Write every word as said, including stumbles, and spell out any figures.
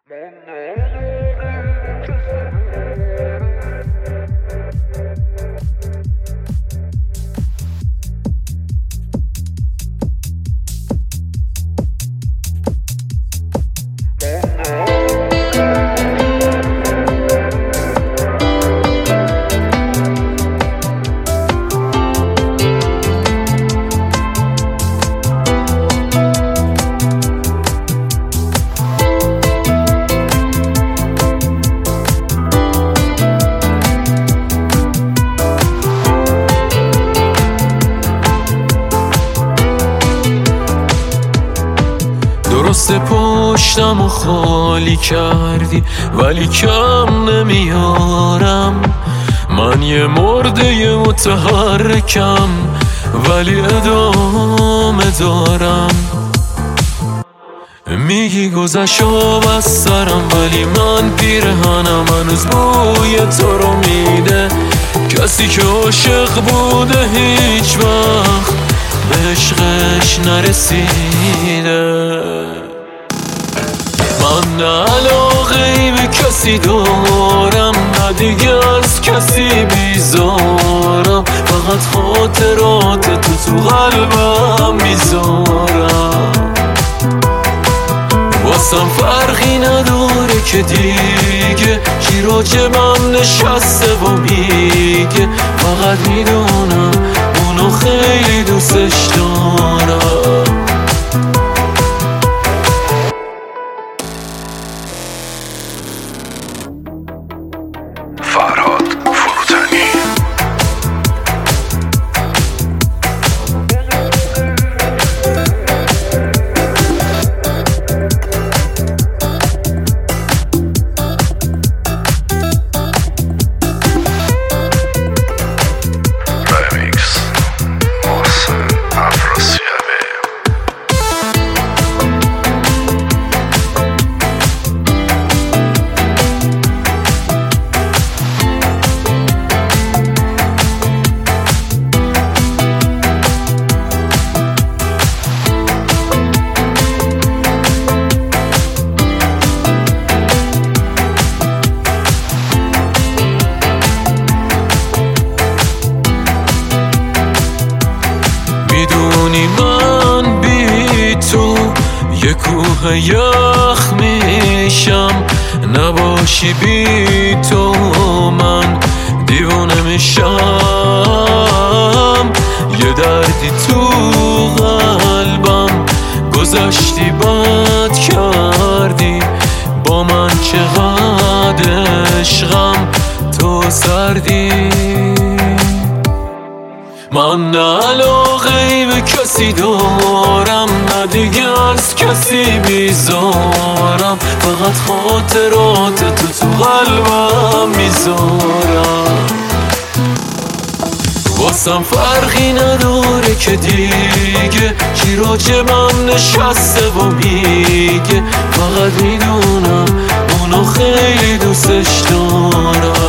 درست پشتم و خالی کردی ولی کم نمیارم. من یه مرده متحرکم ولی ادامه دارم. میگی گذشت از سرم ولی من پیرهنم هنوز بوی تو رو میده. کسی که عاشق بوده هیچ وقت به عشقش نرسیده. من نه علاقه ای به کسی دارم نه دیگه از کسی بیزارم. فقط خاطرات تو تو قلبم میذارم. واسم فرقی نداره که دیگه کی راجبم نشسته و میگه. فقط میدونم اونو خیلی دوستش دارم. فرهاد فروتنی. رمیکس محسن افراسیابی. میدونی من بی تو یه کوه یخ میشم. نباشی بی تو من دیوانه میشم. یه دردی تو قلبم گذشتی بد کردی با من. چقدر عشقم تو سردی. من نه علاقه ای به کسی دارم نه دیگه از کسی بیزارم. فقط خاطرات تو تو قلبم میذارم. واسم فرقی نداره که دیگه کی راجبم نشسته و میگه. فقط میدونم اونو خیلی دوستش دارم.